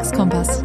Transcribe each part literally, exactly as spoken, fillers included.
Alltagskompass.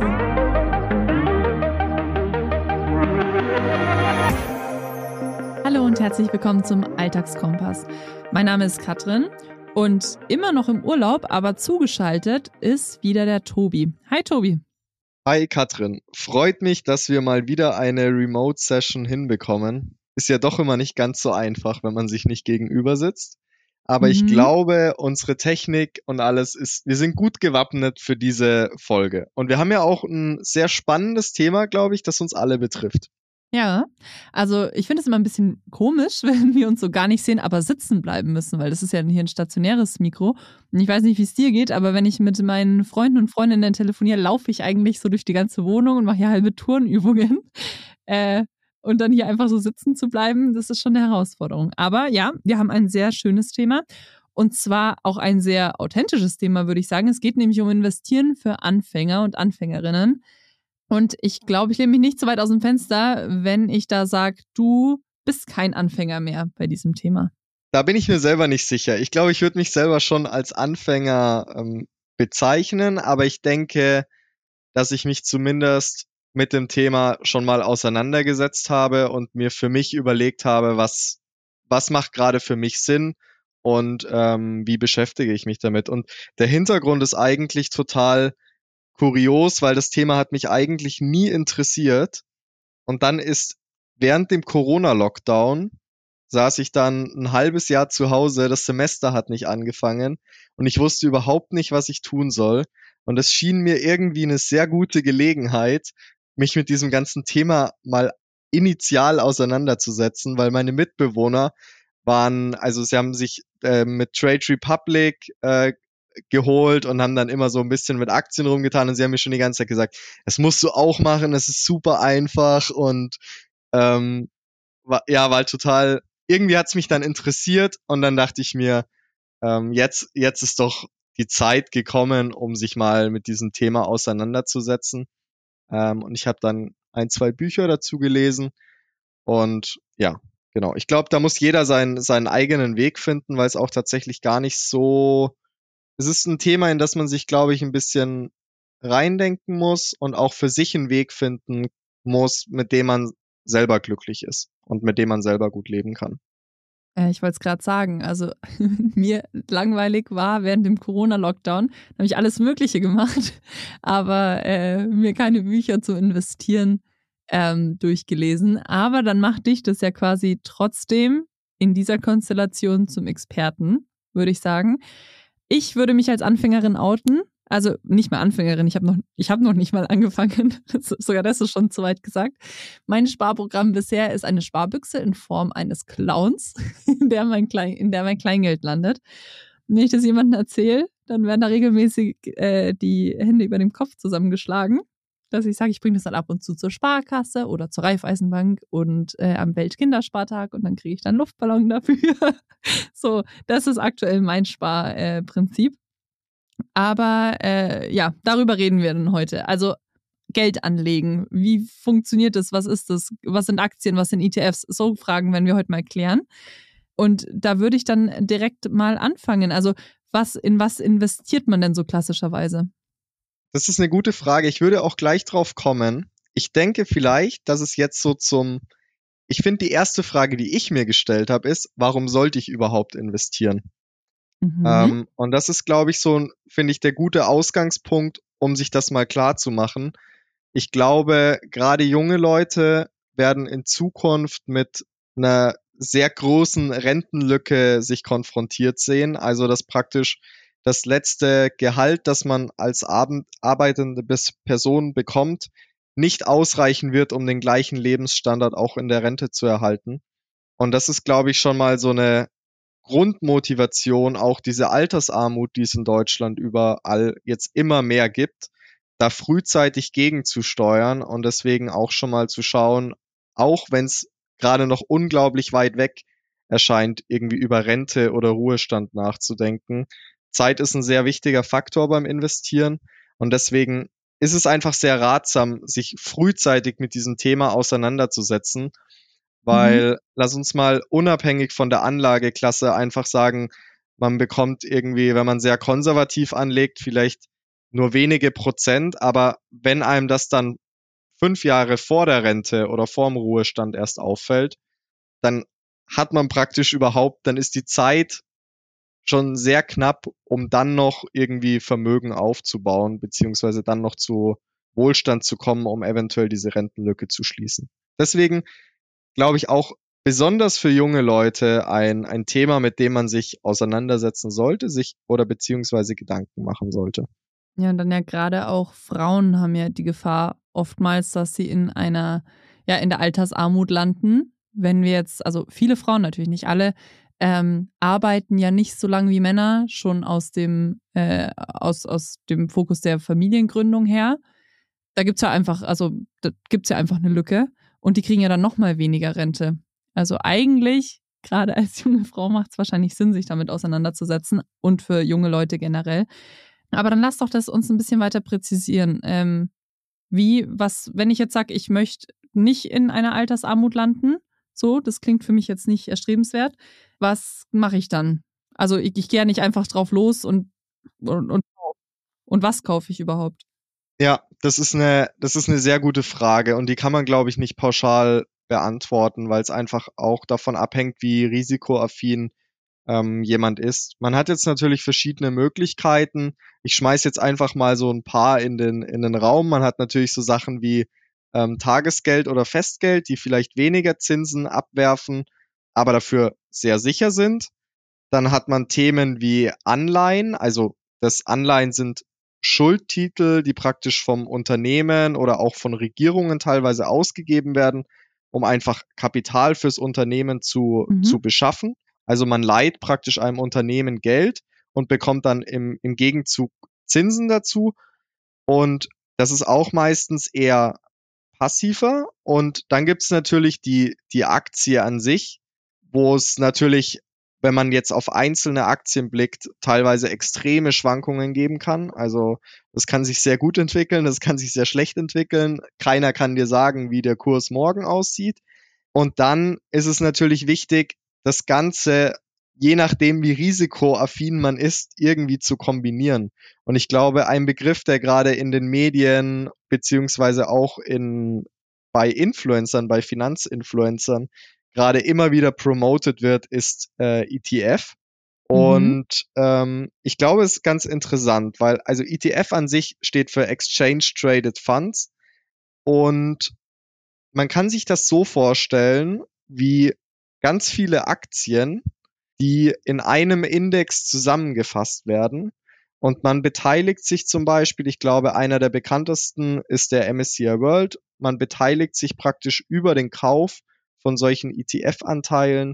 Hallo und herzlich willkommen zum Alltagskompass. Mein Name ist Katrin und immer noch im Urlaub, aber zugeschaltet ist wieder der Tobi. Hi Tobi. Hi Katrin, freut mich, dass wir mal wieder eine Remote-Session hinbekommen. Ist ja doch immer nicht ganz so einfach, wenn man sich nicht gegenüber sitzt. Aber Mhm. ich glaube, unsere Technik und alles ist, wir sind gut gewappnet für diese Folge. Und wir haben ja auch ein sehr spannendes Thema, glaube ich, das uns alle betrifft. Ja, also ich finde es immer ein bisschen komisch, wenn wir uns so gar nicht sehen, aber sitzen bleiben müssen, weil das ist ja hier ein stationäres Mikro. Und ich weiß nicht, wie es dir geht, aber wenn ich mit meinen Freunden und Freundinnen telefoniere, laufe ich eigentlich so durch die ganze Wohnung und mache hier halbe Turnübungen. Äh, und dann hier einfach so sitzen zu bleiben, das ist schon eine Herausforderung. Aber ja, wir haben ein sehr schönes Thema. Und zwar auch ein sehr authentisches Thema, würde ich sagen. Es geht nämlich um Investieren für Anfänger und Anfängerinnen. Und ich glaube, ich lehne mich nicht so weit aus dem Fenster, wenn ich da sage, du bist kein Anfänger mehr bei diesem Thema. Da bin ich mir selber nicht sicher. Ich glaube, ich würde mich selber schon als Anfänger ähm, bezeichnen, aber ich denke, dass ich mich zumindest mit dem Thema schon mal auseinandergesetzt habe und mir für mich überlegt habe, was, was macht gerade für mich Sinn und ähm, wie beschäftige ich mich damit. Und der Hintergrund ist eigentlich total kurios, weil das Thema hat mich eigentlich nie interessiert. Und dann ist während dem Corona-Lockdown saß ich dann ein halbes Jahr zu Hause, das Semester hat nicht angefangen und ich wusste überhaupt nicht, was ich tun soll. Und es schien mir irgendwie eine sehr gute Gelegenheit, mich mit diesem ganzen Thema mal initial auseinanderzusetzen, weil meine Mitbewohner waren, also sie haben sich äh, mit Trade Republic äh, geholt und haben dann immer so ein bisschen mit Aktien rumgetan und sie haben mir schon die ganze Zeit gesagt, das musst du auch machen, das ist super einfach und ähm, war, ja, war halt total, irgendwie hat's mich dann interessiert und dann dachte ich mir, ähm, jetzt, jetzt ist doch die Zeit gekommen, um sich mal mit diesem Thema auseinanderzusetzen. Ähm, und ich habe dann ein, zwei Bücher dazu gelesen und ja, genau. Ich glaube, da muss jeder seinen, seinen eigenen Weg finden, weil es auch tatsächlich gar nicht so, es ist ein Thema, in das man sich, glaube ich, ein bisschen reindenken muss und auch für sich einen Weg finden muss, mit dem man selber glücklich ist und mit dem man selber gut leben kann. Äh, ich wollte es gerade sagen, also mir langweilig war während dem Corona-Lockdown, habe ich alles Mögliche gemacht, aber äh, mir keine Bücher zu investieren ähm, durchgelesen. Aber dann macht dich das ja quasi trotzdem in dieser Konstellation zum Experten, würde ich sagen. Ich würde mich als Anfängerin outen. Also nicht mal Anfängerin, ich habe noch, ich hab noch nicht mal angefangen. Sogar das ist schon zu weit gesagt. Mein Sparprogramm bisher ist eine Sparbüchse in Form eines Clowns, in der mein, Klein, in der mein Kleingeld landet. Und wenn ich das jemandem erzähle, dann werden da regelmäßig äh, die Hände über dem Kopf zusammengeschlagen, dass ich sage, ich bringe das dann ab und zu zur Sparkasse oder zur Raiffeisenbank und äh, am Weltkinderspartag und dann kriege ich dann Luftballon dafür. So, das ist aktuell mein Sparprinzip. Äh, Aber äh, ja, darüber reden wir dann heute. Also Geld anlegen, wie funktioniert das, was ist das, was sind Aktien, was sind E T Fs, so Fragen werden wir heute mal klären. Und da würde ich dann direkt mal anfangen. Also was, in was investiert man denn so klassischerweise? Das ist eine gute Frage. Ich würde auch gleich drauf kommen. Ich denke vielleicht, dass es jetzt so zum, ich finde die erste Frage, die ich mir gestellt habe, ist, warum sollte ich überhaupt investieren? Mhm. Ähm, und das ist, glaube ich, so, finde ich, der gute Ausgangspunkt, um sich das mal klar zu machen. Ich glaube, gerade junge Leute werden in Zukunft mit einer sehr großen Rentenlücke sich konfrontiert sehen. Also, dass praktisch das letzte Gehalt, das man als Abend arbeitende Person bekommt, nicht ausreichen wird, um den gleichen Lebensstandard auch in der Rente zu erhalten. Und das ist, glaube ich, schon mal so eine Grundmotivation, auch diese Altersarmut, die es in Deutschland überall jetzt immer mehr gibt, da frühzeitig gegenzusteuern und deswegen auch schon mal zu schauen, auch wenn es gerade noch unglaublich weit weg erscheint, irgendwie über Rente oder Ruhestand nachzudenken. Zeit ist ein sehr wichtiger Faktor beim Investieren und deswegen ist es einfach sehr ratsam, sich frühzeitig mit diesem Thema auseinanderzusetzen, weil, mhm. lass uns mal unabhängig von der Anlageklasse einfach sagen, man bekommt irgendwie, wenn man sehr konservativ anlegt, vielleicht nur wenige Prozent, aber wenn einem das dann fünf Jahre vor der Rente oder vorm Ruhestand erst auffällt, dann hat man praktisch überhaupt, dann ist die Zeit schon sehr knapp, um dann noch irgendwie Vermögen aufzubauen, beziehungsweise dann noch zu Wohlstand zu kommen, um eventuell diese Rentenlücke zu schließen. Deswegen glaube ich auch besonders für junge Leute ein, ein Thema, mit dem man sich auseinandersetzen sollte, sich oder beziehungsweise Gedanken machen sollte. Ja, und dann ja gerade auch Frauen haben ja die Gefahr oftmals, dass sie in einer, ja, in der Altersarmut landen. Wenn wir jetzt, also viele Frauen, natürlich nicht alle, ähm, arbeiten ja nicht so lange wie Männer, schon aus dem, äh, aus, aus dem Fokus der Familiengründung her. Da gibt's ja einfach, also da gibt's ja einfach eine Lücke und die kriegen ja dann nochmal weniger Rente. Also eigentlich, gerade als junge Frau, macht es wahrscheinlich Sinn, sich damit auseinanderzusetzen und für junge Leute generell. Aber dann lass doch das uns ein bisschen weiter präzisieren. Ähm, wie, was, wenn ich jetzt sage, ich möchte nicht in einer Altersarmut landen, so, das klingt für mich jetzt nicht erstrebenswert, was mache ich dann? Also ich, ich gehe ja nicht einfach drauf los und, und, und, und was kaufe ich überhaupt? Ja, das ist eine, das ist eine sehr gute Frage und die kann man, glaube ich, nicht pauschal beantworten, weil es einfach auch davon abhängt, wie risikoaffin ähm, jemand ist. Man hat jetzt natürlich verschiedene Möglichkeiten. Ich schmeiß jetzt einfach mal so ein paar in den, in den Raum. Man hat natürlich so Sachen wie ähm, Tagesgeld oder Festgeld, die vielleicht weniger Zinsen abwerfen, aber dafür sehr sicher sind. Dann hat man Themen wie Anleihen, also das Anleihen sind Schuldtitel, die praktisch vom Unternehmen oder auch von Regierungen teilweise ausgegeben werden, um einfach Kapital fürs Unternehmen zu, Mhm. zu beschaffen. Also man leiht praktisch einem Unternehmen Geld und bekommt dann im, im Gegenzug Zinsen dazu. Und das ist auch meistens eher passiver. Und dann gibt es natürlich die, die Aktie an sich, wo es natürlich, wenn man jetzt auf einzelne Aktien blickt, teilweise extreme Schwankungen geben kann. Also das kann sich sehr gut entwickeln, das kann sich sehr schlecht entwickeln. Keiner kann dir sagen, wie der Kurs morgen aussieht. Und dann ist es natürlich wichtig, das Ganze, je nachdem, wie risikoaffin man ist, irgendwie zu kombinieren. Und ich glaube, ein Begriff, der gerade in den Medien beziehungsweise auch in, bei Influencern, bei Finanzinfluencern gerade immer wieder promoted wird, ist äh, E T F. Mhm. Und ähm, ich glaube, es ist ganz interessant, weil also E T F an sich steht für Exchange Traded Funds und man kann sich das so vorstellen, wie ganz viele Aktien, die in einem Index zusammengefasst werden. Und man beteiligt sich zum Beispiel, ich glaube, einer der bekanntesten ist der M S C I World. Man beteiligt sich praktisch über den Kauf von solchen E T F-Anteilen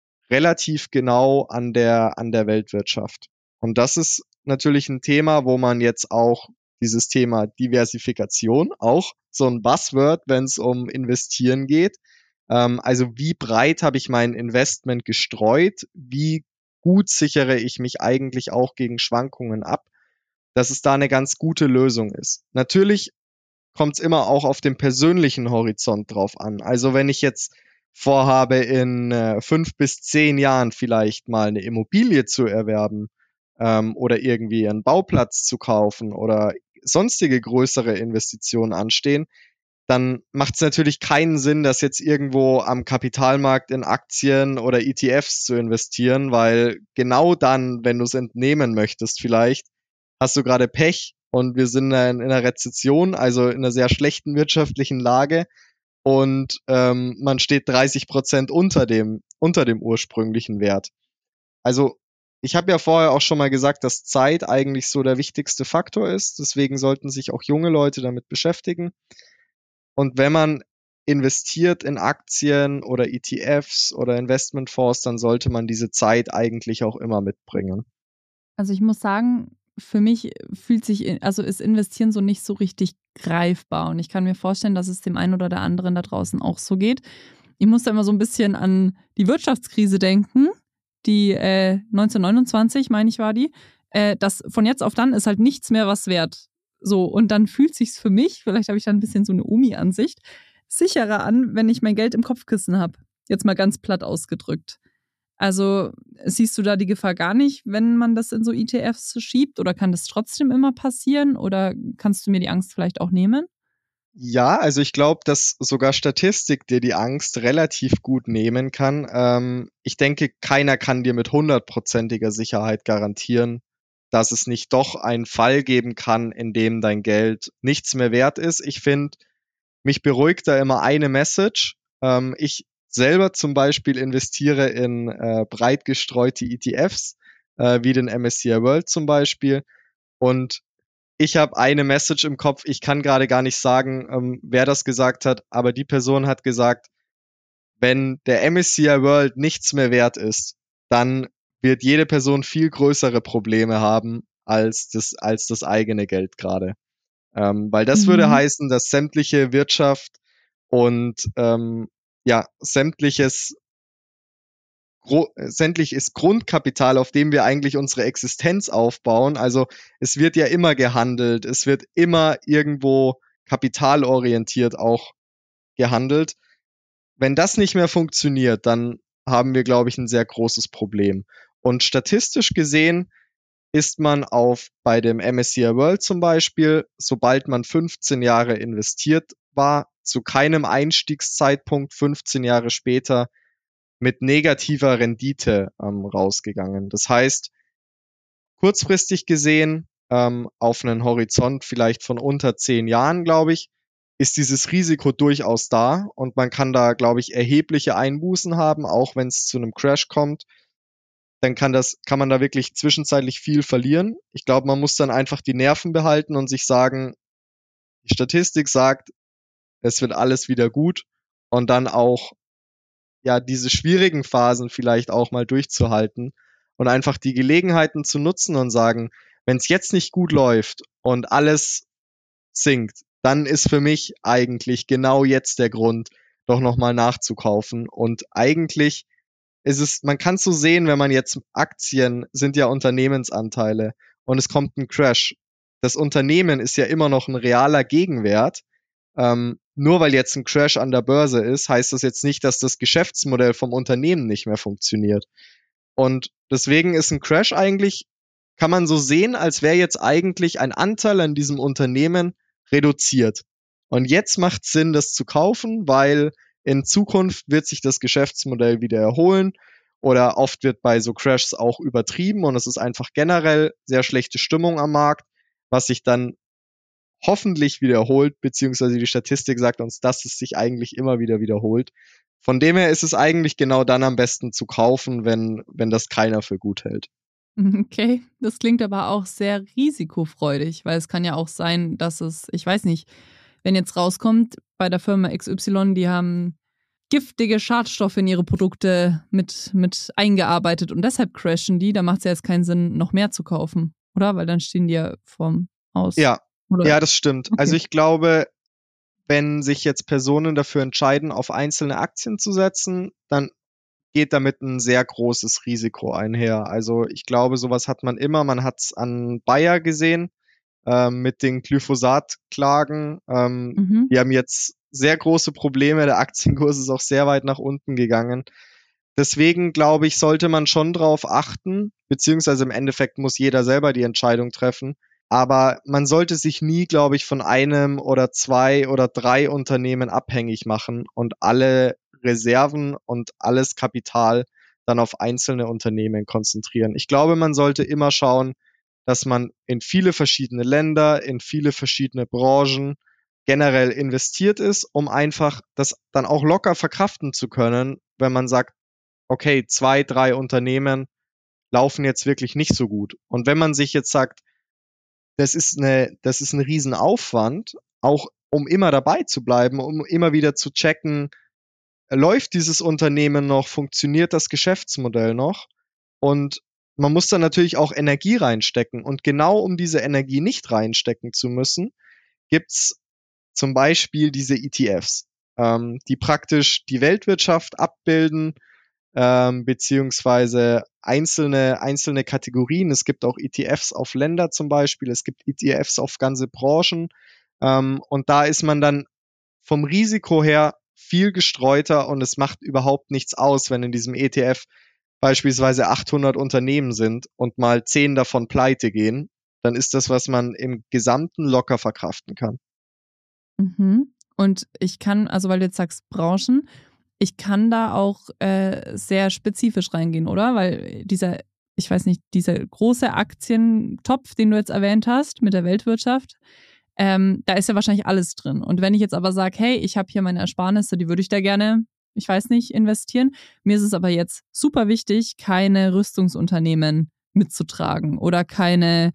relativ genau an der, an der Weltwirtschaft. Und das ist natürlich ein Thema, wo man jetzt auch dieses Thema Diversifikation, auch so ein Buzzword, wenn es um Investieren geht. Ähm, also wie breit habe ich mein Investment gestreut? Wie gut sichere ich mich eigentlich auch gegen Schwankungen ab? Dass es da eine ganz gute Lösung ist. Natürlich kommt es immer auch auf den persönlichen Horizont drauf an. Also wenn ich jetzt vorhabe, in äh, fünf bis zehn Jahren vielleicht mal eine Immobilie zu erwerben ähm, oder irgendwie einen Bauplatz zu kaufen oder sonstige größere Investitionen anstehen, dann macht es natürlich keinen Sinn, das jetzt irgendwo am Kapitalmarkt in Aktien oder E T Fs zu investieren, weil genau dann, wenn du es entnehmen möchtest, vielleicht hast du gerade Pech und wir sind in einer Rezession, also in einer sehr schlechten wirtschaftlichen Lage und ähm, man steht dreißig Prozent unter dem, unter dem ursprünglichen Wert. Also ich habe ja vorher auch schon mal gesagt, dass Zeit eigentlich so der wichtigste Faktor ist. Deswegen sollten sich auch junge Leute damit beschäftigen. Und wenn man investiert in Aktien oder E T Fs oder Investmentfonds, dann sollte man diese Zeit eigentlich auch immer mitbringen. Also ich muss sagen, für mich fühlt sich, also ist Investieren so nicht so richtig greifbar. Und ich kann mir vorstellen, dass es dem einen oder der anderen da draußen auch so geht. Ich muss da immer so ein bisschen an die Wirtschaftskrise denken, die äh, neunzehnhundertneunundzwanzig, meine ich, war die. Äh, dass von jetzt auf dann ist halt nichts mehr was wert. So, und dann fühlt sich's für mich, vielleicht habe ich da ein bisschen so eine Omi-Ansicht, sicherer an, wenn ich mein Geld im Kopfkissen habe. Jetzt mal ganz platt ausgedrückt. Also siehst du da die Gefahr gar nicht, wenn man das in so E T Fs schiebt? Oder kann das trotzdem immer passieren? Oder kannst du mir die Angst vielleicht auch nehmen? Ja, also ich glaube, dass sogar Statistik dir die Angst relativ gut nehmen kann. Ähm, ich denke, keiner kann dir mit hundertprozentiger Sicherheit garantieren, dass es nicht doch einen Fall geben kann, in dem dein Geld nichts mehr wert ist. Ich finde, mich beruhigt da immer eine Message. Ähm, ich selber zum Beispiel investiere in äh, breit gestreute E T Fs, äh, wie den M S C I World zum Beispiel. Und ich habe eine Message im Kopf. Ich kann gerade gar nicht sagen, ähm, wer das gesagt hat, aber die Person hat gesagt, wenn der M S C I World nichts mehr wert ist, dann wird jede Person viel größere Probleme haben als das, als das eigene Geld gerade. Ähm, weil das würde Mhm. heißen, dass sämtliche Wirtschaft und ähm, ja, sämtliches Gro sämtliches Grundkapital, auf dem wir eigentlich unsere Existenz aufbauen. Also es wird ja immer gehandelt, es wird immer irgendwo kapitalorientiert auch gehandelt. Wenn das nicht mehr funktioniert, dann haben wir, glaube ich, ein sehr großes Problem. Und statistisch gesehen ist man auf bei dem M S C I World zum Beispiel, sobald man fünfzehn Jahre investiert war, zu keinem Einstiegszeitpunkt fünfzehn Jahre später mit negativer Rendite ähm, rausgegangen. Das heißt, kurzfristig gesehen, ähm, auf einen Horizont vielleicht von unter zehn Jahren, glaube ich, ist dieses Risiko durchaus da und man kann da, glaube ich, erhebliche Einbußen haben, auch wenn es zu einem Crash kommt. Dann kann das, kann man da wirklich zwischenzeitlich viel verlieren. Ich glaube, man muss dann einfach die Nerven behalten und sich sagen, die Statistik sagt, es wird alles wieder gut und dann auch ja, diese schwierigen Phasen vielleicht auch mal durchzuhalten und einfach die Gelegenheiten zu nutzen und sagen, wenn es jetzt nicht gut läuft und alles sinkt, dann ist für mich eigentlich genau jetzt der Grund, doch nochmal nachzukaufen. Und eigentlich ist es, man kann es so sehen, wenn man jetzt Aktien sind ja Unternehmensanteile und es kommt ein Crash. Das Unternehmen ist ja immer noch ein realer Gegenwert. Ähm, nur weil jetzt ein Crash an der Börse ist, heißt das jetzt nicht, dass das Geschäftsmodell vom Unternehmen nicht mehr funktioniert. Und deswegen ist ein Crash eigentlich, kann man so sehen, als wäre jetzt eigentlich ein Anteil an diesem Unternehmen reduziert. Und jetzt macht es Sinn, das zu kaufen, weil in Zukunft wird sich das Geschäftsmodell wieder erholen oder oft wird bei so Crashs auch übertrieben und es ist einfach generell sehr schlechte Stimmung am Markt, was sich dann hoffentlich wiederholt, beziehungsweise die Statistik sagt uns, dass es sich eigentlich immer wieder wiederholt. Von dem her ist es eigentlich genau dann am besten zu kaufen, wenn, wenn das keiner für gut hält. Okay, das klingt aber auch sehr risikofreudig, weil es kann ja auch sein, dass es, ich weiß nicht, wenn jetzt rauskommt, bei der Firma X Y, die haben giftige Schadstoffe in ihre Produkte mit, mit eingearbeitet und deshalb crashen die, da macht es ja jetzt keinen Sinn, noch mehr zu kaufen, oder? Weil dann stehen die ja vorm Aus. Ja, Oder? ja, das stimmt. Also Okay. ich glaube, wenn sich jetzt Personen dafür entscheiden, auf einzelne Aktien zu setzen, dann geht damit ein sehr großes Risiko einher. Also ich glaube, sowas hat man immer. Man hat es an Bayer gesehen ähm, mit den Glyphosat-Klagen. Ähm, Mhm. die haben jetzt sehr große Probleme. Der Aktienkurs ist auch sehr weit nach unten gegangen. Deswegen glaube ich, sollte man schon drauf achten, beziehungsweise im Endeffekt muss jeder selber die Entscheidung treffen. Aber man sollte sich nie, glaube ich, von einem oder zwei oder drei Unternehmen abhängig machen und alle Reserven und alles Kapital dann auf einzelne Unternehmen konzentrieren. Ich glaube, man sollte immer schauen, dass man in viele verschiedene Länder, in viele verschiedene Branchen generell investiert ist, um einfach das dann auch locker verkraften zu können, wenn man sagt, okay, zwei, drei Unternehmen laufen jetzt wirklich nicht so gut. Und wenn man sich jetzt sagt, das ist eine, das ist ein Riesenaufwand, auch um immer dabei zu bleiben, um immer wieder zu checken, läuft dieses Unternehmen noch, funktioniert das Geschäftsmodell noch? Und man muss dann natürlich auch Energie reinstecken. Und genau um diese Energie nicht reinstecken zu müssen, gibt's zum Beispiel diese E T Fs, ähm, die praktisch die Weltwirtschaft abbilden, ähm, beziehungsweise einzelne, einzelne Kategorien. Es gibt auch E T Fs auf Länder zum Beispiel, es gibt E T Fs auf ganze Branchen. Ähm, und da ist man dann vom Risiko her viel gestreuter und es macht überhaupt nichts aus, wenn in diesem E T F beispielsweise achthundert Unternehmen sind und mal zehn davon pleite gehen, dann ist das, was man im Gesamten locker verkraften kann. Mhm. Und ich kann, also weil du jetzt sagst Branchen, ich kann da auch äh, sehr spezifisch reingehen, oder? Weil dieser, ich weiß nicht, dieser große Aktientopf, den du jetzt erwähnt hast mit der Weltwirtschaft, ähm, da ist ja wahrscheinlich alles drin. Und wenn ich jetzt aber sage, hey, ich habe hier meine Ersparnisse, die würde ich da gerne, ich weiß nicht, investieren. Mir ist es aber jetzt super wichtig, keine Rüstungsunternehmen mitzutragen oder keine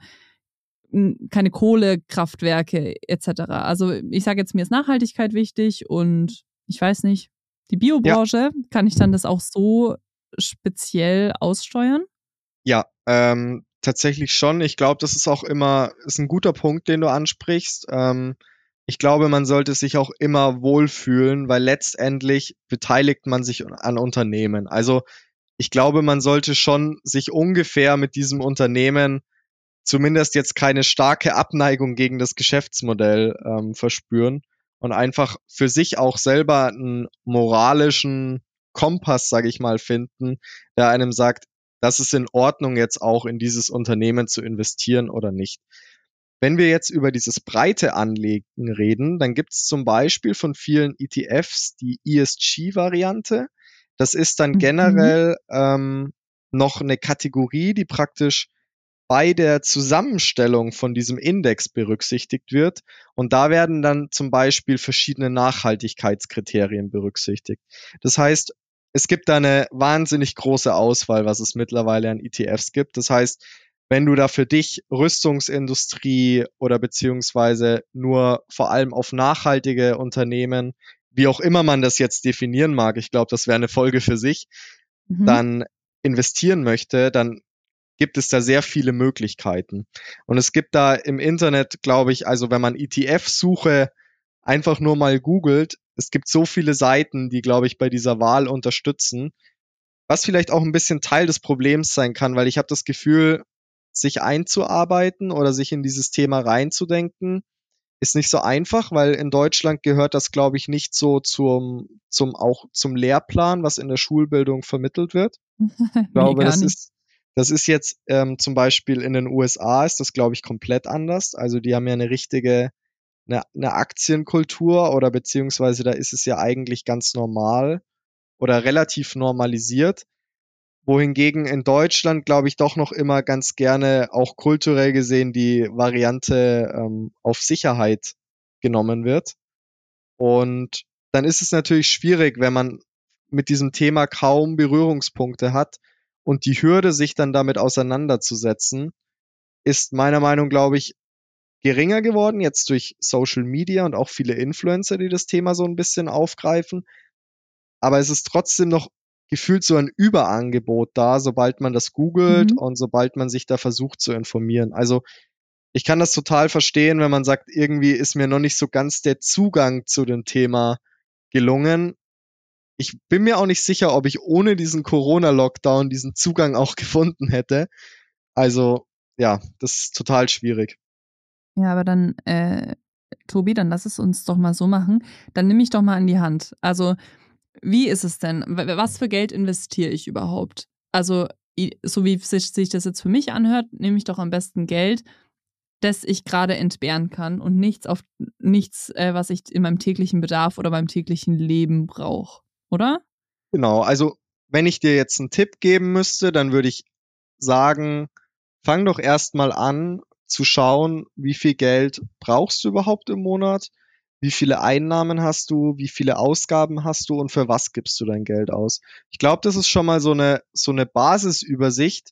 keine Kohlekraftwerke et cetera. Also ich sage jetzt, mir ist Nachhaltigkeit wichtig und ich weiß nicht, die Ja, Biobranche, kann ich dann das auch so speziell aussteuern? ja, ähm, tatsächlich schon. Ich glaube, das ist auch immer, ist ein guter Punkt, den du ansprichst. Ähm, ich glaube, man sollte sich auch immer wohlfühlen, weil letztendlich beteiligt man sich an Unternehmen. Also ich glaube, man sollte schon sich ungefähr mit diesem Unternehmen zumindest jetzt keine starke Abneigung gegen das Geschäftsmodell ähm, verspüren und einfach für sich auch selber einen moralischen Kompass, sage ich mal, finden, der einem sagt, das ist in Ordnung, jetzt auch in dieses Unternehmen zu investieren oder nicht. Wenn wir jetzt über dieses breite Anlegen reden, dann gibt es zum Beispiel von vielen E T Fs die E S G-Variante. Das ist dann Mhm. generell ähm, noch eine Kategorie, die praktisch bei der Zusammenstellung von diesem Index berücksichtigt wird. Und da werden dann zum Beispiel verschiedene Nachhaltigkeitskriterien berücksichtigt. Das heißt, es gibt da eine wahnsinnig große Auswahl, was es mittlerweile an E T Fs gibt. Das heißt, wenn du da für dich Rüstungsindustrie oder beziehungsweise nur vor allem auf nachhaltige Unternehmen, wie auch immer man das jetzt definieren mag, ich glaube, das wäre eine Folge für sich, Mhm. dann investieren möchte, dann gibt es da sehr viele Möglichkeiten. Und es gibt da im Internet, glaube ich, also wenn man E T F-Suche einfach nur mal googelt, es gibt so viele Seiten, die, glaube ich, bei dieser Wahl unterstützen, was vielleicht auch ein bisschen Teil des Problems sein kann, weil ich habe das Gefühl, sich einzuarbeiten oder sich in dieses Thema reinzudenken, ist nicht so einfach, weil in Deutschland gehört das, glaube ich, nicht so zum, zum auch zum Lehrplan, was in der Schulbildung vermittelt wird. Ich Nee, glaube, gar das nicht. ist, das ist jetzt ähm, zum Beispiel in den U S A ist das, glaube ich, komplett anders. Also die haben ja eine richtige, eine, eine Aktienkultur oder beziehungsweise da ist es ja eigentlich ganz normal oder relativ normalisiert. Wohingegen in Deutschland, glaube ich, doch noch immer ganz gerne auch kulturell gesehen die Variante ähm, auf Sicherheit genommen wird. Und dann ist es natürlich schwierig, wenn man mit diesem Thema kaum Berührungspunkte hat und die Hürde, sich dann damit auseinanderzusetzen, ist meiner Meinung, glaube ich, geringer geworden, jetzt durch Social Media und auch viele Influencer, die das Thema so ein bisschen aufgreifen. Aber es ist trotzdem noch gefühlt so ein Überangebot da, sobald man das googelt Mhm. und sobald man sich da versucht zu informieren. Also ich kann das total verstehen, wenn man sagt, irgendwie ist mir noch nicht so ganz der Zugang zu dem Thema gelungen. Ich bin mir auch nicht sicher, ob ich ohne diesen Corona-Lockdown diesen Zugang auch gefunden hätte. Also ja, das ist total schwierig. Ja, aber dann, äh, Tobi, dann lass es uns doch mal so machen. Dann nimm mich doch mal an die Hand. Also, wie ist es denn? W- Was für Geld investiere ich überhaupt? Also, i- so wie sich sich das jetzt für mich anhört, nehme ich doch am besten Geld, das ich gerade entbehren kann und nichts auf nichts, äh, was ich in meinem täglichen Bedarf oder beim täglichen Leben brauche, oder? Genau, also wenn ich dir jetzt einen Tipp geben müsste, dann würde ich sagen, fang doch erstmal an zu schauen, wie viel Geld brauchst du überhaupt im Monat, wie viele Einnahmen hast du, wie viele Ausgaben hast du und für was gibst du dein Geld aus. Ich glaube, das ist schon mal so eine, so eine Basisübersicht,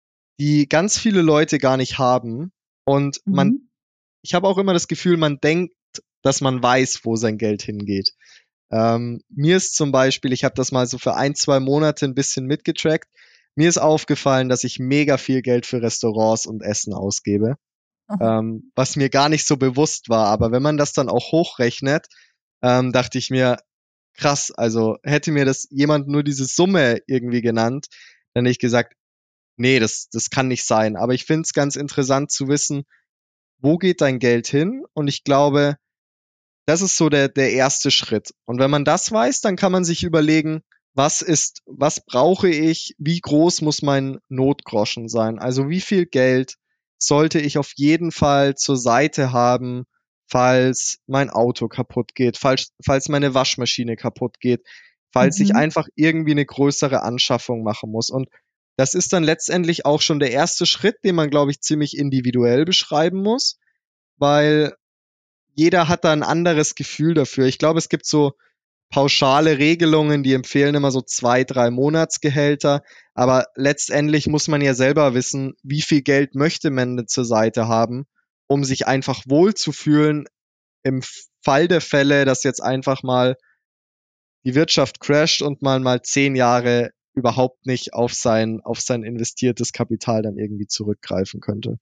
die ganz viele Leute gar nicht haben. Und man, Mhm. ich habe auch immer das Gefühl, man denkt, dass man weiß, wo sein Geld hingeht. Ähm, mir ist zum Beispiel, ich habe das mal so für ein, zwei Monate ein bisschen mitgetrackt. Mir ist aufgefallen, dass ich mega viel Geld für Restaurants und Essen ausgebe, Aha. ähm, was mir gar nicht so bewusst war. Aber wenn man das dann auch hochrechnet, ähm, dachte ich mir, krass, also hätte mir das jemand nur diese Summe irgendwie genannt, dann hätte ich gesagt, nee, das, das kann nicht sein. Aber ich finde es ganz interessant zu wissen, wo geht dein Geld hin? Und ich glaube, das ist so der, der erste Schritt. Und wenn man das weiß, dann kann man sich überlegen, was ist, was brauche ich, wie groß muss mein Notgroschen sein? Also wie viel Geld sollte ich auf jeden Fall zur Seite haben, falls mein Auto kaputt geht, falls, falls meine Waschmaschine kaputt geht, falls ich Mhm. einfach irgendwie eine größere Anschaffung machen muss. Und das ist dann letztendlich auch schon der erste Schritt, den man, glaube ich, ziemlich individuell beschreiben muss, weil jeder hat da ein anderes Gefühl dafür. Ich glaube, es gibt so pauschale Regelungen, die empfehlen immer so zwei, drei Monatsgehälter. Aber letztendlich muss man ja selber wissen, wie viel Geld möchte man denn zur Seite haben, um sich einfach wohlzufühlen im Fall der Fälle, dass jetzt einfach mal die Wirtschaft crasht und man mal zehn Jahre überhaupt nicht auf sein, auf sein investiertes Kapital dann irgendwie zurückgreifen könnte.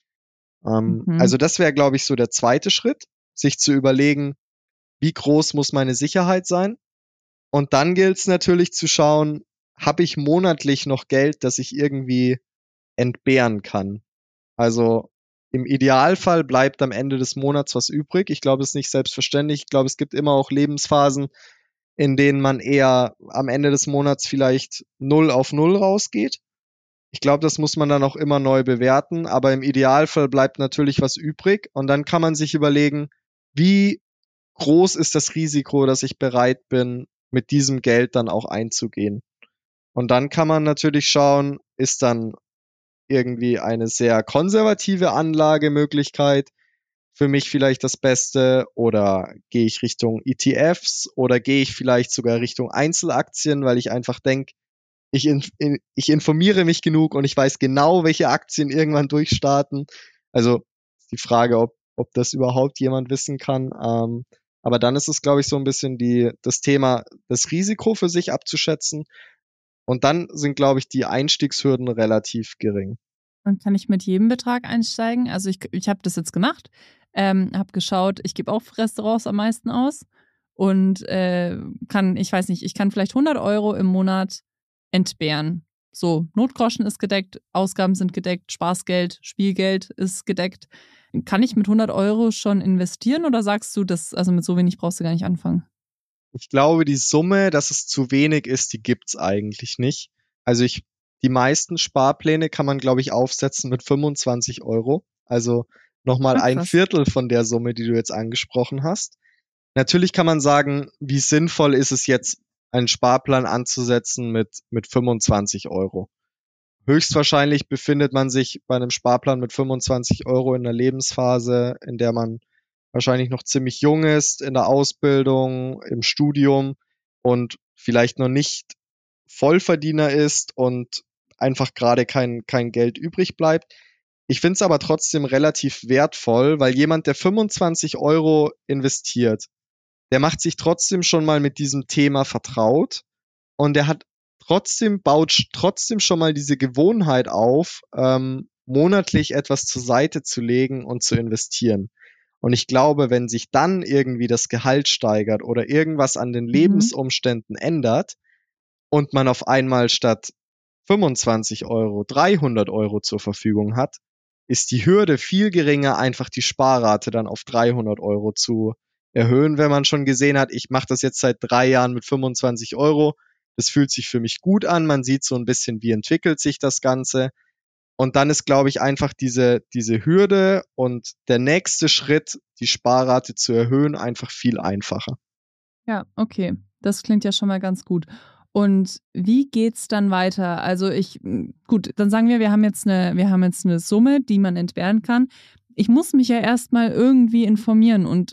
Ähm, Mhm. also das wäre, glaube ich, so der zweite Schritt, sich zu überlegen, wie groß muss meine Sicherheit sein? Und dann gilt es natürlich zu schauen, habe ich monatlich noch Geld, das ich irgendwie entbehren kann? Also im Idealfall bleibt am Ende des Monats was übrig. Ich glaube, es ist nicht selbstverständlich. Ich glaube, es gibt immer auch Lebensphasen, in denen man eher am Ende des Monats vielleicht null auf null rausgeht. Ich glaube, das muss man dann auch immer neu bewerten, aber im Idealfall bleibt natürlich was übrig und dann kann man sich überlegen, wie groß ist das Risiko, dass ich bereit bin, mit diesem Geld dann auch einzugehen. Und dann kann man natürlich schauen, ist dann irgendwie eine sehr konservative Anlagemöglichkeit für mich vielleicht das Beste oder gehe ich Richtung E T Fs oder gehe ich vielleicht sogar Richtung Einzelaktien, weil ich einfach denke, ich, in, in, ich informiere mich genug und ich weiß genau, welche Aktien irgendwann durchstarten. Also die Frage, ob, ob das überhaupt jemand wissen kann. Ähm, aber dann ist es, glaube ich, so ein bisschen die, das Thema, das Risiko für sich abzuschätzen. Und dann sind, glaube ich, die Einstiegshürden relativ gering. Und kann ich mit jedem Betrag einsteigen? Also ich, ich habe das jetzt gemacht, ähm, habe geschaut, ich gebe auch für Restaurants am meisten aus und äh, kann, ich weiß nicht, ich kann vielleicht hundert Euro im Monat entbehren. So, Notgroschen ist gedeckt, Ausgaben sind gedeckt, Spaßgeld, Spielgeld ist gedeckt. Kann ich mit hundert Euro schon investieren oder sagst du, dass, also mit so wenig brauchst du gar nicht anfangen? Ich glaube, die Summe, dass es zu wenig ist, die gibt's eigentlich nicht. Also ich, die meisten Sparpläne kann man, glaube ich, aufsetzen mit fünfundzwanzig Euro. Also nochmal Ah, ein krass. Viertel von der Summe, die du jetzt angesprochen hast. Natürlich kann man sagen, wie sinnvoll ist es jetzt, einen Sparplan anzusetzen mit, mit fünfundzwanzig Euro. Höchstwahrscheinlich befindet man sich bei einem Sparplan mit fünfundzwanzig Euro in einer Lebensphase, in der man wahrscheinlich noch ziemlich jung ist, in der Ausbildung, im Studium und vielleicht noch nicht Vollverdiener ist und einfach gerade kein, kein Geld übrig bleibt. Ich finde es aber trotzdem relativ wertvoll, weil jemand, der fünfundzwanzig Euro investiert, der macht sich trotzdem schon mal mit diesem Thema vertraut und der hat trotzdem, baut trotzdem schon mal diese Gewohnheit auf, ähm, monatlich etwas zur Seite zu legen und zu investieren. Und ich glaube, wenn sich dann irgendwie das Gehalt steigert oder irgendwas an den Mhm. Lebensumständen ändert und man auf einmal statt fünfundzwanzig Euro dreihundert Euro zur Verfügung hat, ist die Hürde viel geringer, einfach die Sparrate dann auf dreihundert Euro zu erhöhen, wenn man schon gesehen hat, ich mache das jetzt seit drei Jahren mit fünfundzwanzig Euro. Das fühlt sich für mich gut an. Man sieht so ein bisschen, wie entwickelt sich das Ganze. Und dann ist, glaube ich, einfach diese, diese Hürde und der nächste Schritt, die Sparrate zu erhöhen, einfach viel einfacher. Ja, okay. Das klingt ja schon mal ganz gut. Und wie geht's dann weiter? Also ich, hm, gut, dann sagen wir, wir haben jetzt eine, wir haben jetzt eine Summe, die man entbehren kann. Ich muss mich ja erstmal irgendwie informieren und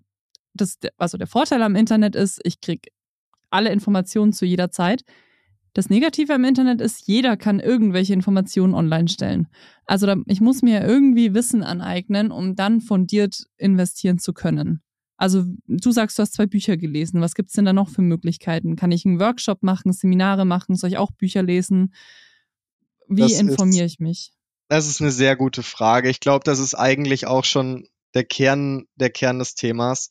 das, also der Vorteil am Internet ist, ich kriege alle Informationen zu jeder Zeit. Das Negative am Internet ist, jeder kann irgendwelche Informationen online stellen. Also da, ich muss mir irgendwie Wissen aneignen, um dann fundiert investieren zu können. Also du sagst, du hast zwei Bücher gelesen. Was gibt's denn da noch für Möglichkeiten? Kann ich einen Workshop machen, Seminare machen? Soll ich auch Bücher lesen? Wie Das ist, informiere ich mich? das ist eine sehr gute Frage. Ich glaube, das ist eigentlich auch schon der Kern, der Kern des Themas,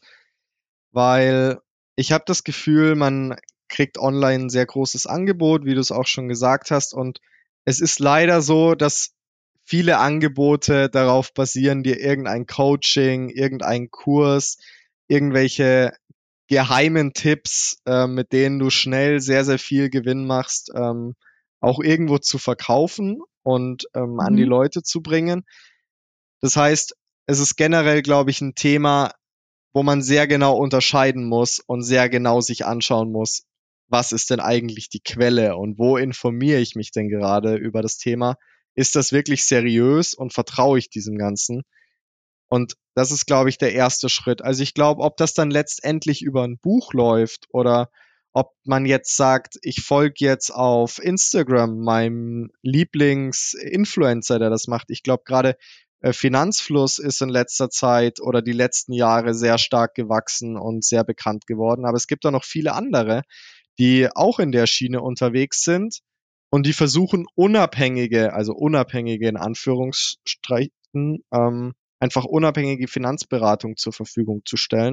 weil ich habe das Gefühl, man kriegt online ein sehr großes Angebot, wie du es auch schon gesagt hast. Und es ist leider so, dass viele Angebote darauf basieren, dir irgendein Coaching, irgendein Kurs, irgendwelche geheimen Tipps, äh, mit denen du schnell sehr, sehr viel Gewinn machst, ähm, auch irgendwo zu verkaufen und ähm, an die Mhm. Leute zu bringen. Das heißt, es ist generell, glaube ich, ein Thema, wo man sehr genau unterscheiden muss und sehr genau sich anschauen muss, was ist denn eigentlich die Quelle und wo informiere ich mich denn gerade über das Thema? Ist das wirklich seriös und vertraue ich diesem Ganzen? Und das ist, glaube ich, der erste Schritt. Also ich glaube, ob das dann letztendlich über ein Buch läuft oder ob man jetzt sagt, ich folge jetzt auf Instagram meinem Lieblings-Influencer, der das macht. Ich glaube, gerade äh, Finanzfluss ist in letzter Zeit oder die letzten Jahre sehr stark gewachsen und sehr bekannt geworden. Aber es gibt auch noch viele andere, die auch in der Schiene unterwegs sind und die versuchen unabhängige, also unabhängige in Anführungsstrichen, ähm, einfach unabhängige Finanzberatung zur Verfügung zu stellen.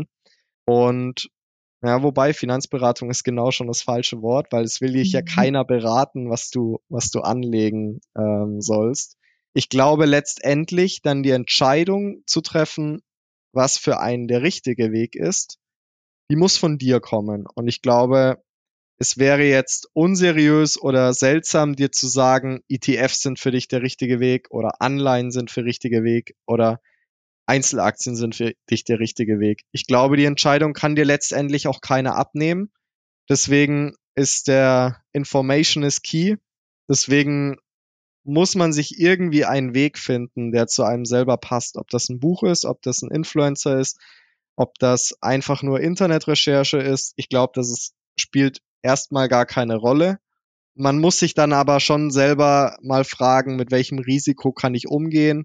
Und ja, wobei Finanzberatung ist genau schon das falsche Wort, weil es will dich ja Mhm. keiner beraten, was du, was du anlegen ähm, sollst. Ich glaube letztendlich dann die Entscheidung zu treffen, was für einen der richtige Weg ist, die muss von dir kommen. Und ich glaube, es wäre jetzt unseriös oder seltsam, dir zu sagen, E T Fs sind für dich der richtige Weg oder Anleihen sind für richtige Weg oder Einzelaktien sind für dich der richtige Weg. Ich glaube, die Entscheidung kann dir letztendlich auch keiner abnehmen. Deswegen ist der Information is key. Deswegen muss man sich irgendwie einen Weg finden, der zu einem selber passt. Ob das ein Buch ist, ob das ein Influencer ist, ob das einfach nur Internetrecherche ist. Ich glaube, das ist, spielt erstmal gar keine Rolle. Man muss sich dann aber schon selber mal fragen, mit welchem Risiko kann ich umgehen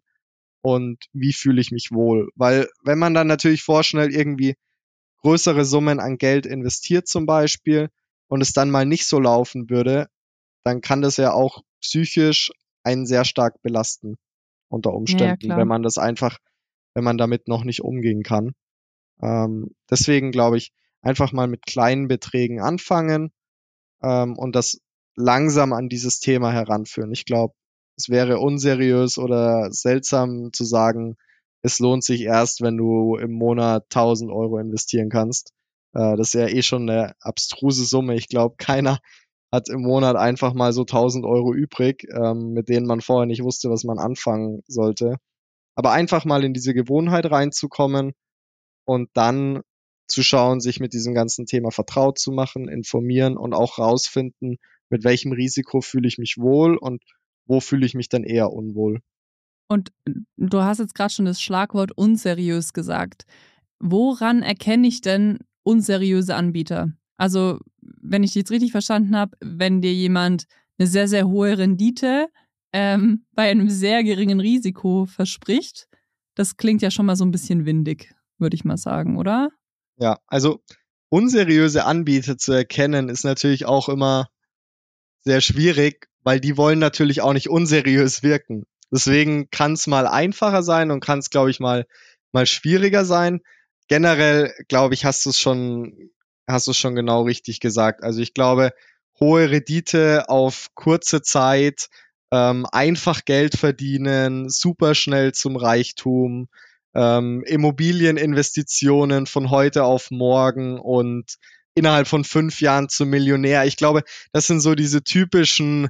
und wie fühle ich mich wohl. Weil wenn man dann natürlich vorschnell irgendwie größere Summen an Geld investiert zum Beispiel und es dann mal nicht so laufen würde, dann kann das ja auch psychisch einen sehr stark belasten unter Ja, ja, Umständen, wenn klar. man das einfach, wenn man damit noch nicht umgehen kann. Ähm, deswegen glaube ich, einfach mal mit kleinen Beträgen anfangen ähm, und das langsam an dieses Thema heranführen. Ich glaube, es wäre unseriös oder seltsam zu sagen, es lohnt sich erst, wenn du im Monat tausend Euro investieren kannst. Äh, das ist ja eh schon eine abstruse Summe. Ich glaube, keiner hat im Monat einfach mal so tausend Euro übrig, ähm, mit denen man vorher nicht wusste, was man anfangen sollte. Aber einfach mal in diese Gewohnheit reinzukommen und dann zu schauen, sich mit diesem ganzen Thema vertraut zu machen, informieren und auch rausfinden, mit welchem Risiko fühle ich mich wohl und wo fühle ich mich dann eher unwohl. Und du hast jetzt gerade schon das Schlagwort unseriös gesagt. Woran erkenne ich denn unseriöse Anbieter? Also, wenn ich dich jetzt richtig verstanden habe, wenn dir jemand eine sehr, sehr hohe Rendite ähm, bei einem sehr geringen Risiko verspricht, das klingt ja schon mal so ein bisschen windig, würde ich mal sagen, oder? Ja, also unseriöse Anbieter zu erkennen, ist natürlich auch immer sehr schwierig, weil die wollen natürlich auch nicht unseriös wirken. Deswegen kann es mal einfacher sein und kann es, glaube ich, mal, mal schwieriger sein. Generell, glaube ich, hast du es schon, hast du es schon genau richtig gesagt. Also ich glaube, hohe Rendite auf kurze Zeit, ähm, einfach Geld verdienen, super schnell zum Reichtum, ähm, Immobilieninvestitionen von heute auf morgen und innerhalb von fünf Jahren zum Millionär. Ich glaube, das sind so diese typischen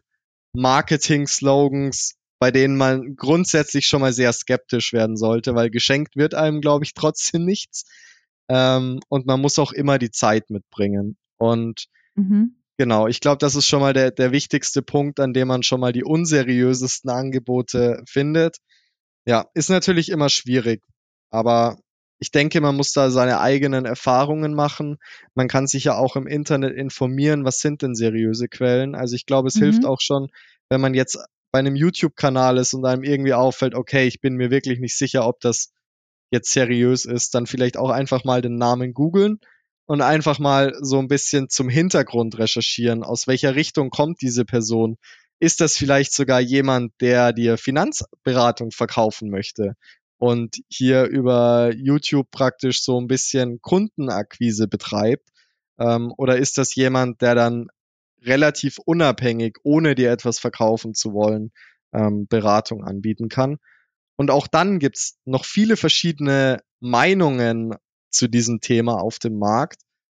Marketing-Slogans, bei denen man grundsätzlich schon mal sehr skeptisch werden sollte, weil geschenkt wird einem, glaube ich, trotzdem nichts. Ähm, und man muss auch immer die Zeit mitbringen. Und Mhm. genau, ich glaube, das ist schon mal der, der wichtigste Punkt, an dem man schon mal die unseriösesten Angebote findet. Ja, ist natürlich immer schwierig, aber ich denke, man muss da seine eigenen Erfahrungen machen. Man kann sich ja auch im Internet informieren, was sind denn seriöse Quellen. Also ich glaube, es hilft Mhm. auch schon, wenn man jetzt bei einem YouTube-Kanal ist und einem irgendwie auffällt, okay, ich bin mir wirklich nicht sicher, ob das jetzt seriös ist, dann vielleicht auch einfach mal den Namen googeln und einfach mal so ein bisschen zum Hintergrund recherchieren. Aus welcher Richtung kommt diese Person? Ist das vielleicht sogar jemand, der dir Finanzberatung verkaufen möchte und hier über YouTube praktisch so ein bisschen Kundenakquise betreibt? Ähm, oder ist das jemand, der dann relativ unabhängig, ohne dir etwas verkaufen zu wollen, ähm, Beratung anbieten kann? Und auch dann gibt's noch viele verschiedene Meinungen zu diesem Thema auf dem Markt.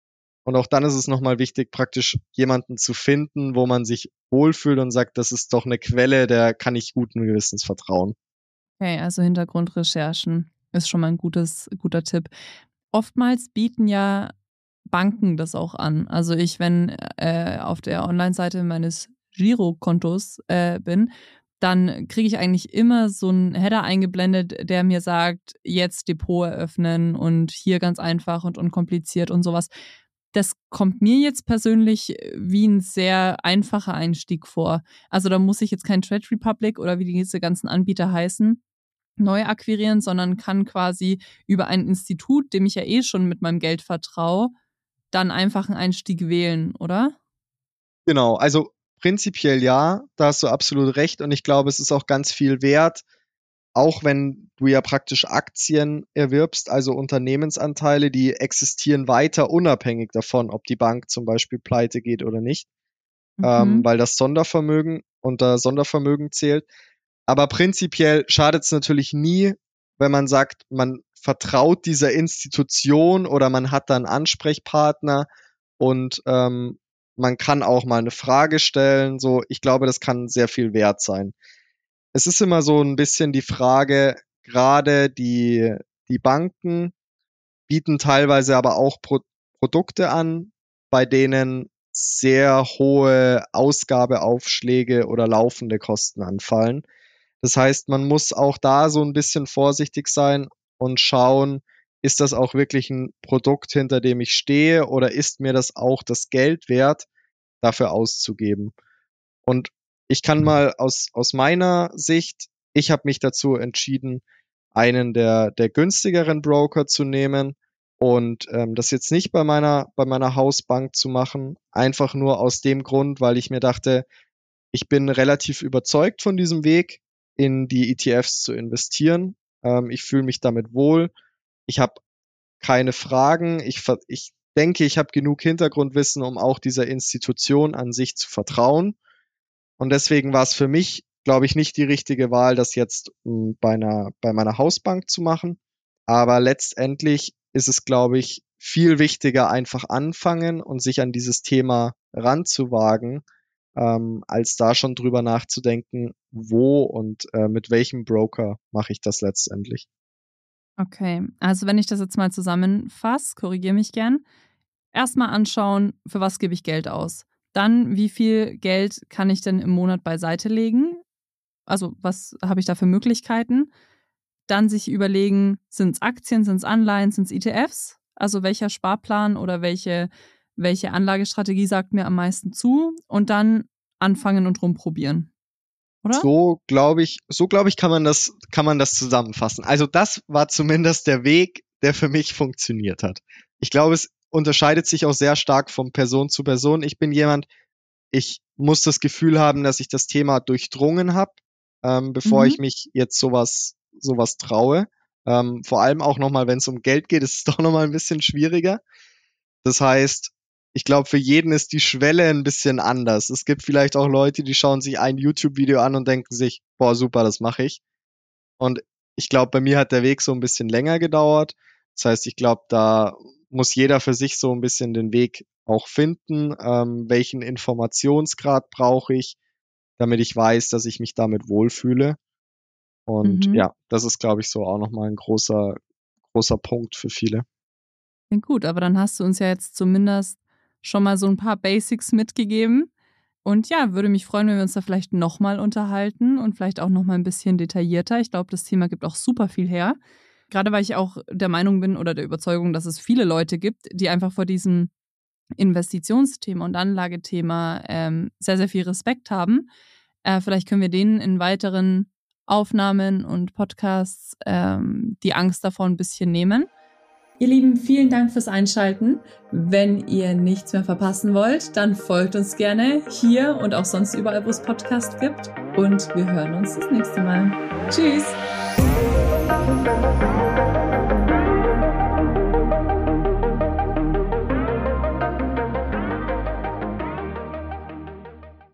Und auch dann ist es nochmal wichtig, praktisch jemanden zu finden, wo man sich wohlfühlt und sagt, das ist doch eine Quelle, der kann ich guten Gewissens vertrauen. Okay, also Hintergrundrecherchen ist schon mal ein gutes, guter Tipp. Oftmals bieten ja Banken das auch an. Also ich, wenn äh, auf der Online-Seite meines Girokontos äh, bin, dann kriege ich eigentlich immer so einen Header eingeblendet, der mir sagt, jetzt Depot eröffnen und hier ganz einfach und unkompliziert und sowas. Das kommt mir jetzt persönlich wie ein sehr einfacher Einstieg vor. Also da muss ich jetzt kein Trade Republic oder wie diese ganzen Anbieter heißen, neu akquirieren, sondern kann quasi über ein Institut, dem ich ja eh schon mit meinem Geld vertraue, dann einfach einen Einstieg wählen, oder? Genau, also prinzipiell ja, da hast du absolut recht und ich glaube, es ist auch ganz viel wert, auch wenn du ja praktisch Aktien erwirbst, also Unternehmensanteile, die existieren weiter unabhängig davon, ob die Bank zum Beispiel pleite geht oder nicht, Mhm. ähm, weil das Sondervermögen unter Sondervermögen zählt. Aber prinzipiell schadet es natürlich nie, wenn man sagt, man vertraut dieser Institution oder man hat da einen Ansprechpartner und ähm, man kann auch mal eine Frage stellen. So, ich glaube, das kann sehr viel wert sein. Es ist immer so ein bisschen die Frage, gerade die, die Banken bieten teilweise aber auch Pro Produkte an, bei denen sehr hohe Ausgabeaufschläge oder laufende Kosten anfallen. Das heißt, man muss auch da so ein bisschen vorsichtig sein und schauen, ist das auch wirklich ein Produkt, hinter dem ich stehe, oder ist mir das auch das Geld wert, dafür auszugeben? Und ich kann mal aus, aus meiner Sicht, ich habe mich dazu entschieden, einen der, der günstigeren Broker zu nehmen und ähm, das jetzt nicht bei meiner, bei meiner Hausbank zu machen, einfach nur aus dem Grund, weil ich mir dachte, ich bin relativ überzeugt von diesem Weg, in die E T Fs zu investieren. Ähm, ich fühle mich damit wohl. Ich habe keine Fragen. Ich, ich denke, ich habe genug Hintergrundwissen, um auch dieser Institution an sich zu vertrauen. Und deswegen war es für mich, glaube ich, nicht die richtige Wahl, das jetzt mh, bei einer, bei meiner Hausbank zu machen. Aber letztendlich ist es, glaube ich, viel wichtiger, einfach anfangen und sich an dieses Thema ranzuwagen, ähm, als da schon drüber nachzudenken, wo und äh, mit welchem Broker mache ich das letztendlich. Okay, also wenn ich das jetzt mal zusammenfasse, korrigiere mich gern. Erstmal anschauen, für was gebe ich Geld aus. Dann, wie viel Geld kann ich denn im Monat beiseite legen? Also, was habe ich da für Möglichkeiten? Dann sich überlegen, sind es Aktien, sind es Anleihen, sind es E T Fs? Also welcher Sparplan oder welche, welche Anlagestrategie sagt mir am meisten zu? Und dann anfangen und rumprobieren, oder? So glaube ich, so glaube ich, kann man das, kann man das zusammenfassen. Also das war zumindest der Weg, der für mich funktioniert hat. Ich glaube, es unterscheidet sich auch sehr stark von Person zu Person. Ich bin jemand, ich muss das Gefühl haben, dass ich das Thema durchdrungen habe, ähm, bevor Mhm. ich mich jetzt sowas, sowas traue. Ähm, vor allem auch nochmal, wenn es um Geld geht, ist es doch nochmal ein bisschen schwieriger. Das heißt, ich glaube, für jeden ist die Schwelle ein bisschen anders. Es gibt vielleicht auch Leute, die schauen sich ein YouTube-Video an und denken sich, boah, super, das mache ich. Und ich glaube, bei mir hat der Weg so ein bisschen länger gedauert. Das heißt, ich glaube, da muss jeder für sich so ein bisschen den Weg auch finden. Ähm, welchen Informationsgrad brauche ich, damit ich weiß, dass ich mich damit wohlfühle. Und Mhm. ja, das ist, glaube ich, so auch nochmal ein großer, großer Punkt für viele. Klingt gut, aber dann hast du uns ja jetzt zumindest schon mal so ein paar Basics mitgegeben. Und ja, würde mich freuen, wenn wir uns da vielleicht nochmal unterhalten und vielleicht auch nochmal ein bisschen detaillierter. Ich glaube, das Thema gibt auch super viel her. Gerade weil ich auch der Meinung bin oder der Überzeugung, dass es viele Leute gibt, die einfach vor diesem Investitionsthema und Anlagethema ähm, sehr, sehr viel Respekt haben. Äh, vielleicht können wir denen in weiteren Aufnahmen und Podcasts ähm, die Angst davor ein bisschen nehmen. Ihr Lieben, vielen Dank fürs Einschalten. Wenn ihr nichts mehr verpassen wollt, dann folgt uns gerne hier und auch sonst überall, wo es Podcasts gibt. Und wir hören uns das nächste Mal. Tschüss!